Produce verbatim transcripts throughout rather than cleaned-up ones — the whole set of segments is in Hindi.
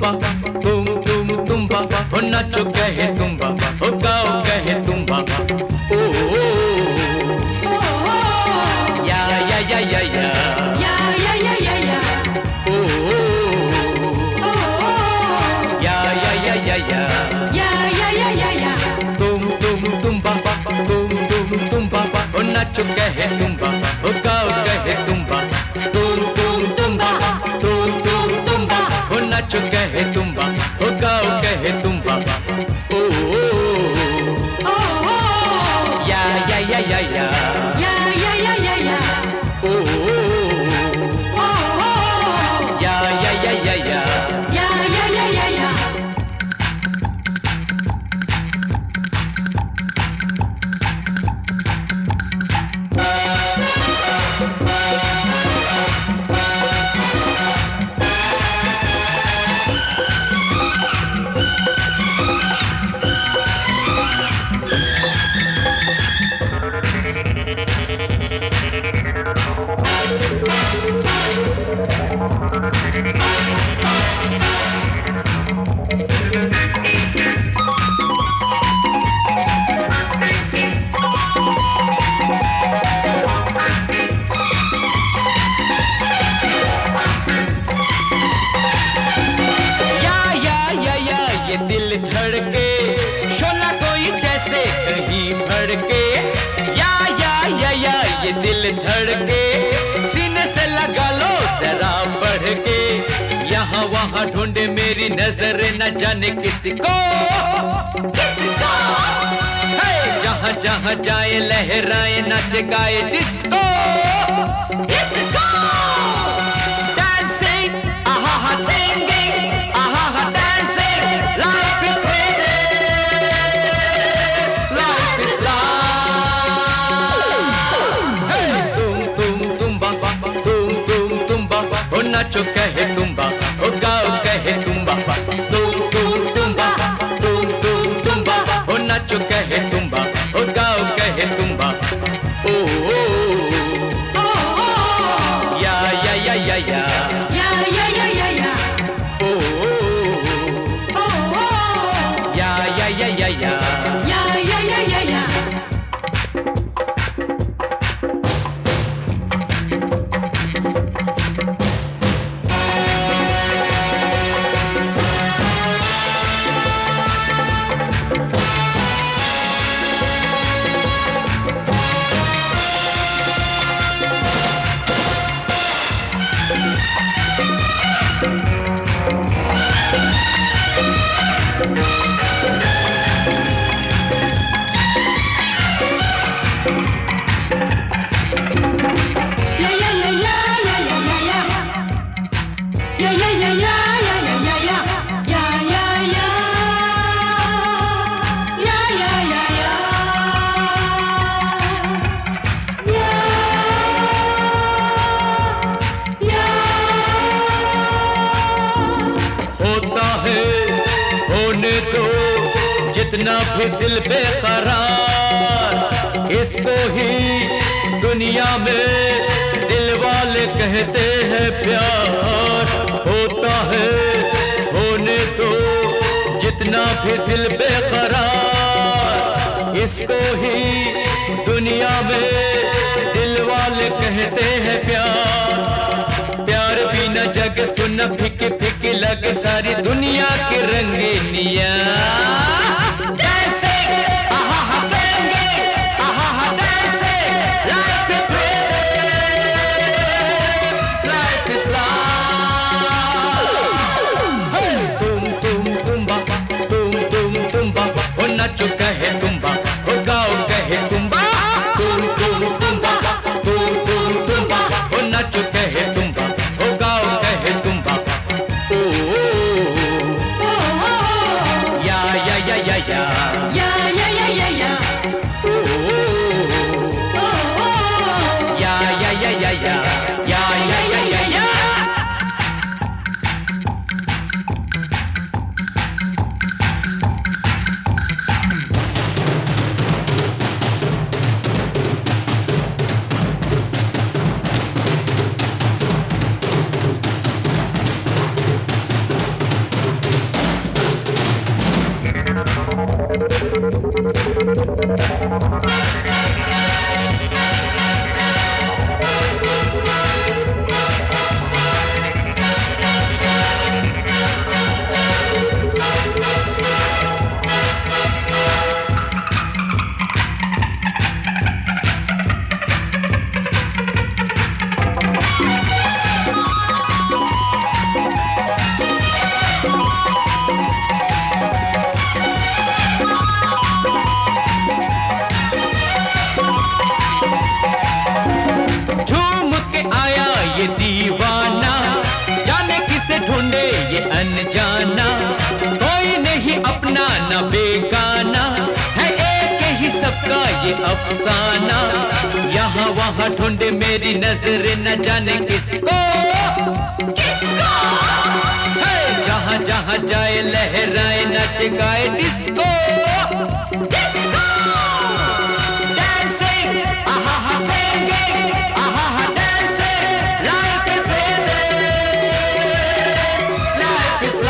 बाबा, तुम तुम तुम बाबा, हो नाचो कहे तुम बाबा, हो गाओ कहे तुम बाबा। ओ, ओ, ओ, या या या या या या या या या या ओ, ओ, या या या या या या या या या या तुम तुम तुम बाबा, तुम तुम तुम बाबा, हो नाचो कहे तुम बाबा, हो गाओ कहे तुम बाबा। तुम तुम तुम बाबा, तुम तुम तुम बाबा, हो नाचो कहे तुम बाबा, हो गाओ कहे तुम बाबा। ओ, ओ, ओ, या या या या या या या या या या ओ, ओ, या या या या या या या या या या दिल धड़के शोला कोई जैसे कहीं भड़के, या या या या ये दिल धड़के, सीने से लगा लो जरा बढ़ के। यहाँ वहाँ ढूंढे मेरी नजर न जाने किसको किसको है, जहाँ जहाँ जाए लहराए नाचे गाए डिस्को किसको dancing, aha ha singing, aha ha dancing, life is rhythm, life is life. Hey, तुम तुम तुम बाबा, तुम तुम तुम बाबा, हो नाचो कहे तुम बाबा, हो गाओ कहे तुम बाबा। तुम तुम तुम बाबा, तुम तुम तुम बाबा, हो नाचो कहे तुम बाबा, हो गाओ कहे तुम बाबा। ओ, ओ, ओ, या या या या या या या या या या ओ, ओ, या या या या या या या या या या जितना भी दिल बेकरार, इसको ही दुनिया में दिल वाले कहते हैं प्यार। होता है होने तो जितना भी दिल बेकरार, इसको ही दुनिया में दिल वाले कहते हैं प्यार। प्यार बिना जग सुन फिक फिक लगे सारी दुनिया की रंगीनिया। नाचो कहे तुम बाबा, हो गाओ कहे तुम बाबा। तुम तुम तुम बाबा, तुम तुम तुम बाबा, हो नाचो कहे तुम बाबा, हो गाओ कहे तुम बाबा। ओ, ओ, ओ, या या तेरी नजर न जाने किसको किसको है, जहाँ जहाँ जाए लहराए नाच गाए disco disco dancing, aha ha singing, aha ha dancing, life is living, life is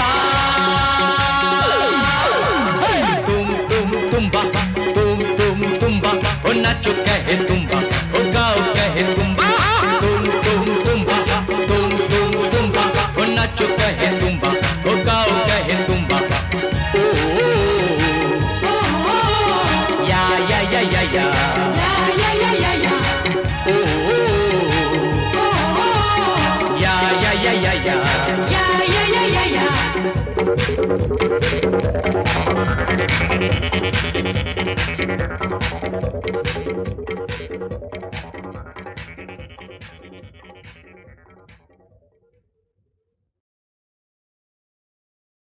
life. Hey, तुम तुम तुम्बा, तुम तुम तुम्बा, ओ नाचो कहे तुम्बा, ओ गाओ कहे तुम्बा, तुम तुम तुम्बा, तुम तुम तुम्बा, ओ नाचो कहे तुम्बा, ओ गाओ कहे तुम्बा. ओ, ओ, ओ, या या या या या. या या या या या Oh, oh yeah, yeah, yeah, yeah, yeah. या या या या या